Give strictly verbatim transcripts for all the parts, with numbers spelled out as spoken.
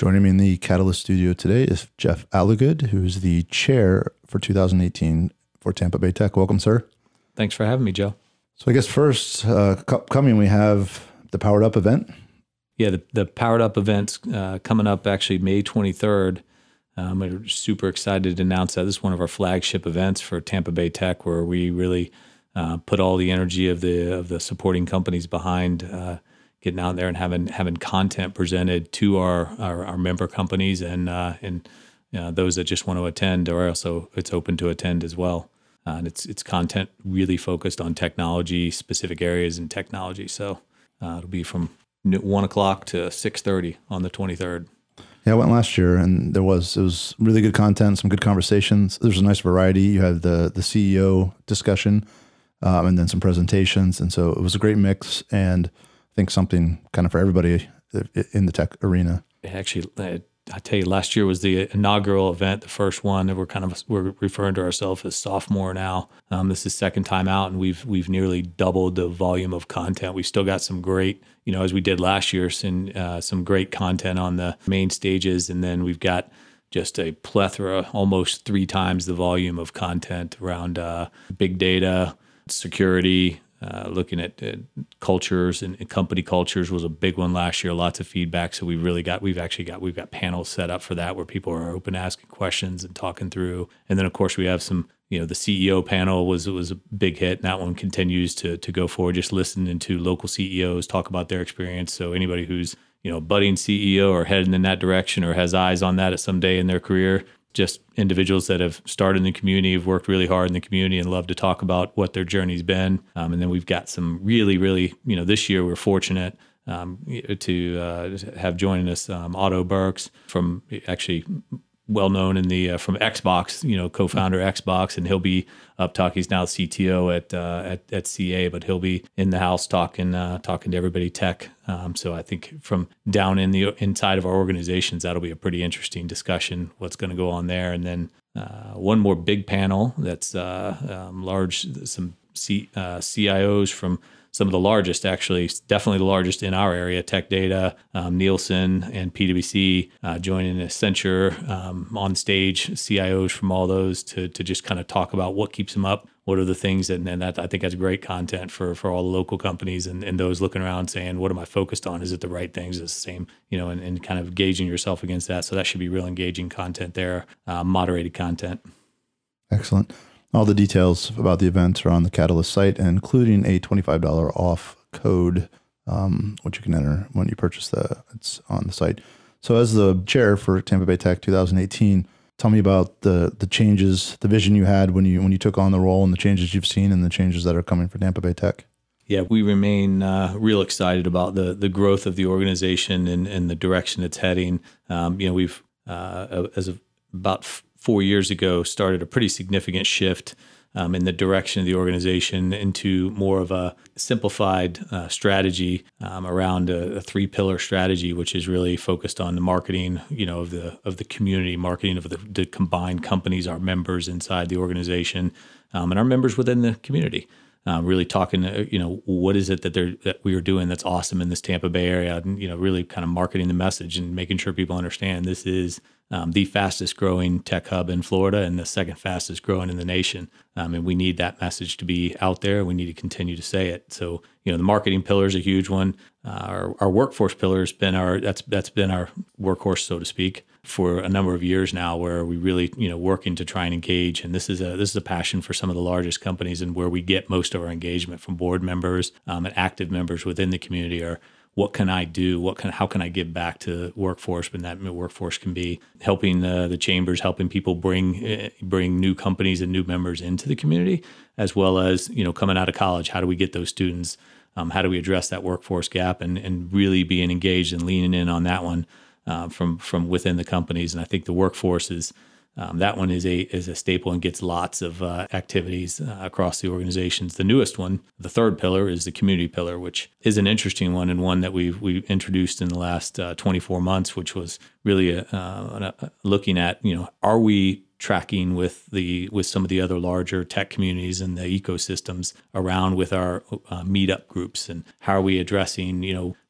Joining me in the Catalyst studio today is Jeff Alligood, who is the chair for two thousand eighteen for Tampa Bay Tech. Welcome, sir. Thanks for having me, Joe. So I guess first, uh, co- coming, we have the Powered Up event. Yeah, the, the Powered Up event's uh, coming up actually May twenty-third. Um, we're super excited to announce that this is one of our flagship events for Tampa Bay Tech, where we really uh, put all the energy of the of the supporting companies behind uh, getting out there and having having content presented to our our, our member companies and uh, and uh, those that just want to attend, or also it's open to attend as well. Uh, and it's it's content really focused on technology, specific areas in technology. So uh, it'll be from one o'clock to six thirty on the twenty-third. Yeah, I went last year, and there was it was really good content, some good conversations. There's a nice variety. You had the the C E O discussion, um, and then some presentations, and so it was a great mix. And I think something kind of for everybody in the tech arena. Actually, I tell you, last year was the inaugural event, the first one, and we're kind of we're referring to ourselves as sophomore now. Um, this is second time out, and we've we've nearly doubled the volume of content. We've still got some great, you know, as we did last year, some uh, some great content on the main stages, and then we've got just a plethora, almost three times the volume of content around uh, big data, security. Uh, looking at uh, cultures and, and company cultures was a big one last year. Lots of feedback. So we really got, we've actually got, we've got panels set up for that where people are open asking questions and talking through. And then of course we have some, you know, the C E O panel was was a big hit, and that one continues to to go forward. Just listening to local C E Os talk about their experience. So anybody who's, you know, budding C E O or heading in that direction or has eyes on that at some day in their career. Just individuals that have started in the community, have worked really hard in the community and love to talk about what their journey's been. Um, and then we've got some really, really, you know, this year we're fortunate um, to uh, have joining us um, Otto Burks from actually well-known in the uh, from Xbox, you know, co-founder Xbox, and he'll be up talking. He's now C T O at uh, at at C A, but he'll be in the house talking uh, talking to everybody tech. Um, so I think from down in the inside of our organizations, that'll be a pretty interesting discussion. What's going to go on there, and then uh, one more big panel that's uh, um, large. Some C, uh, C I Os from some of the largest, actually, definitely the largest in our area, Tech Data, um, Nielsen, and P W C uh, joining Accenture um, on stage, C I Os from all those to to just kind of talk about what keeps them up, what are the things, and, and that I think that's great content for for all the local companies and, and those looking around saying, what am I focused on? Is it the right things? Is it the same, you know, and, and kind of gauging yourself against that. So that should be real engaging content there, uh, moderated content. Excellent. All the details about the event are on the Catalyst site, including a twenty-five dollars off code, um, which you can enter when you purchase the, it's on the site. So as the chair for Tampa Bay Tech two thousand eighteen, tell me about the the changes, the vision you had when you when you took on the role, and the changes you've seen and the changes that are coming for Tampa Bay Tech. Yeah, we remain uh, real excited about the the growth of the organization and, and the direction it's heading. Um, you know, we've, uh, as of about f- four years ago, started a pretty significant shift um, in the direction of the organization into more of a simplified uh, strategy um, around a, a three-pillar strategy, which is really focused on the marketing, you know, of the of the community, marketing of the, the combined companies, our members inside the organization, um, and our members within the community. Uh, really talking, uh, you know, what is it that they're that we are doing that's awesome in this Tampa Bay area, and you know, really kind of marketing the message and making sure people understand this is um, the fastest growing tech hub in Florida and the second fastest growing in the nation. Um, and we need that message to be out there. We need to continue to say it. So, you know, the marketing pillar is a huge one. Uh, our, our workforce pillar has been our that's that's been our workhorse, so to speak, for a number of years now, where we really, you know, working to try and engage. And this is a this is a passion for some of the largest companies, and where we get most of our engagement from board members um, and active members within the community are, what can I do? What can how can I give back to workforce? When that workforce can be helping uh, the chambers, helping people bring uh, bring new companies and new members into the community, as well as, you know, coming out of college. How do we get those students? Um, how do we address that workforce gap and and really being engaged and leaning in on that one uh, from from within the companies? And I think the workforce is um, that one is a is a staple and gets lots of uh, activities uh, across the organizations. The newest one, the third pillar, is the community pillar, which is an interesting one, and one that we we introduced in the last uh, twenty-four months, which was really a, uh, a, looking at, you know, are we tracking with the with some of the other larger tech communities and the ecosystems around with our uh, meetup groups, and how are we addressing, you know,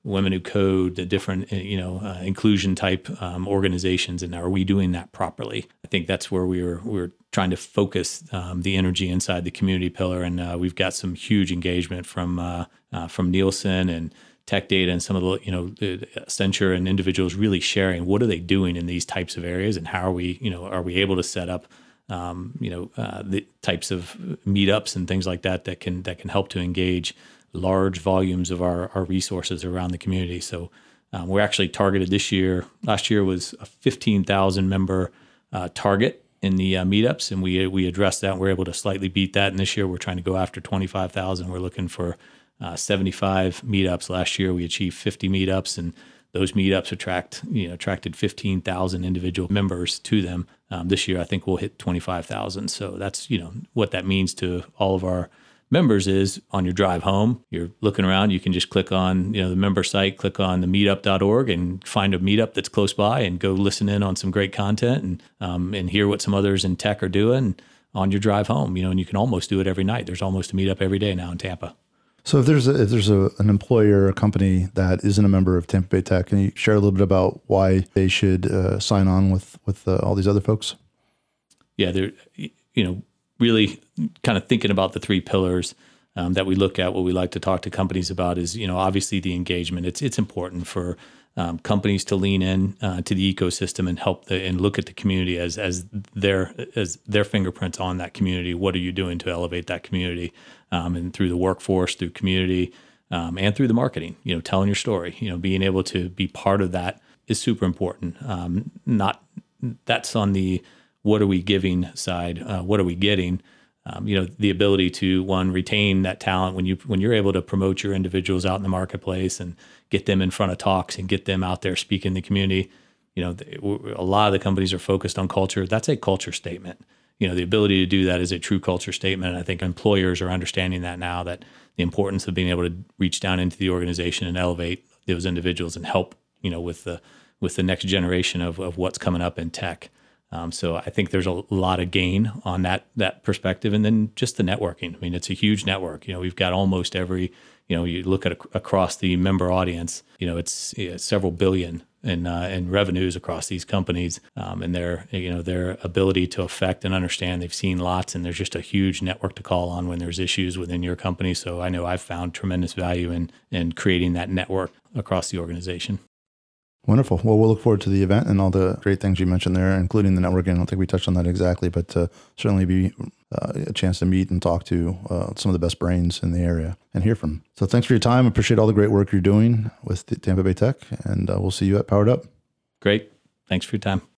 Women Who Code, the different, you know, uh, inclusion type um, organizations, and are we doing that properly? I think that's where we were we were trying to focus um, the energy inside the community pillar, and uh, we've got some huge engagement from uh, uh, from Nielsen and Tech Data and some of the, you know, the Accenture and individuals really sharing what are they doing in these types of areas, and how are we, you know, are we able to set up, um, you know, uh, the types of meetups and things like that that can that can help to engage large volumes of our, our resources around the community. So um, we're actually targeted this year. Last year was a fifteen thousand member uh, target in the uh, meetups, and we we addressed that. And we're able to slightly beat that. And this year we're trying to go after twenty-five thousand. We're looking for uh, seventy-five meetups. Last year we achieved fifty meetups, and those meetups attract you know attracted fifteen thousand individual members to them. Um, this year I think we'll hit twenty-five thousand. So that's you know what that means to all of our members is on your drive home, you're looking around, you can just click on, you know, the member site, click on the meetup dot org and find a meetup that's close by and go listen in on some great content and um, and hear what some others in tech are doing on your drive home, you know, and you can almost do it every night. There's almost a meetup every day now in Tampa. So if there's a, if there's a, an employer, a company that isn't a member of Tampa Bay Tech, can you share a little bit about why they should uh, sign on with, with uh, all these other folks? Yeah, they're, you know, really kind of thinking about the three pillars um, that we look at. What we like to talk to companies about is, you know, obviously the engagement. It's it's important for um, companies to lean in uh, to the ecosystem and help the, and look at the community as as their as their fingerprints on that community. What are you doing to elevate that community? Um, and through the workforce, through community, um, and through the marketing. You know, telling your story. You know, being able to be part of that is super important. Um, not that's on the what are we giving side? Uh, what are we getting? Um, you know, the ability to one retain that talent when you when you're able to promote your individuals out in the marketplace and get them in front of talks and get them out there speaking in the community. You know, the, a lot of the companies are focused on culture. That's a culture statement. You know, the ability to do that is a true culture statement. And I think employers are understanding that now, that the importance of being able to reach down into the organization and elevate those individuals and help, you know, with the with the next generation of of what's coming up in tech. Um, so I think there's a lot of gain on that that perspective, and then just the networking. I mean, it's a huge network. You know, we've got almost every. You know, you look at a, across the member audience. You know, it's you know, several billion in uh, in revenues across these companies, um, and their you know their ability to affect and understand. They've seen lots, and there's just a huge network to call on when there's issues within your company. So I know I've found tremendous value in in creating that network across the organization. Wonderful. Well, we'll look forward to the event and all the great things you mentioned there, including the networking. I don't think we touched on that exactly, but uh, certainly be uh, a chance to meet and talk to uh, some of the best brains in the area and hear from them. So thanks for your time. Appreciate all the great work you're doing with the Tampa Bay Tech, and uh, we'll see you at Powered Up. Great. Thanks for your time.